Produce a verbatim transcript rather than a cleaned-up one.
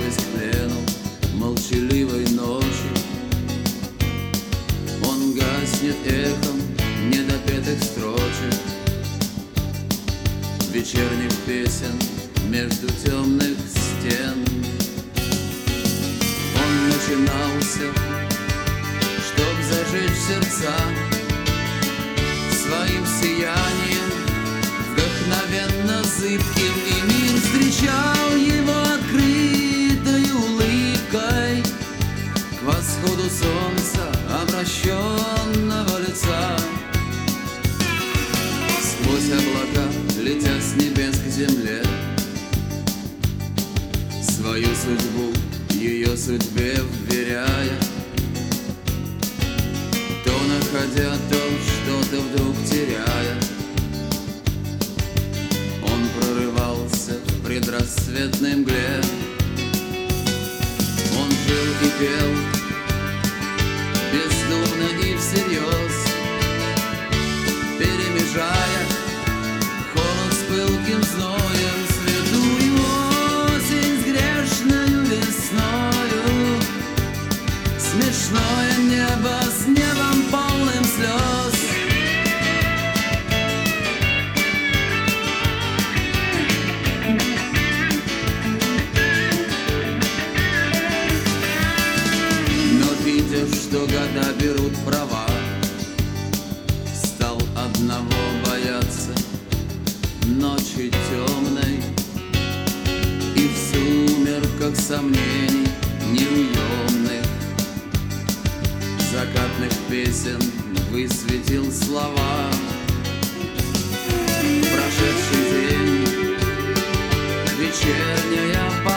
готовясь к плену молчаливой ночи. Он гаснет эхом недопетых строчек, вечерних песен между темных стен. Он начинался, чтоб зажечь сердца своим сиянием вдохновенно зыбким, и мир встречал его открытой улыбкой к восходу солнца обращенного лица. Сквозь облака, летя с небес к земле, свою судьбу ее судьбе вверяя, то находя, то что-то вдруг теряя, он прорывался в предрассветной мгле. Он жил и пел бездумно и всерьез, перемежая холод с пылким зноем, святую осень с грешною весною, смешное небо с небом полным слез. Но видя, что года берут права, стал одного бояться ночи темной и в сумерках сомнений неуемных закатных песен высветил слова. Прошедший день, вечерняя пора,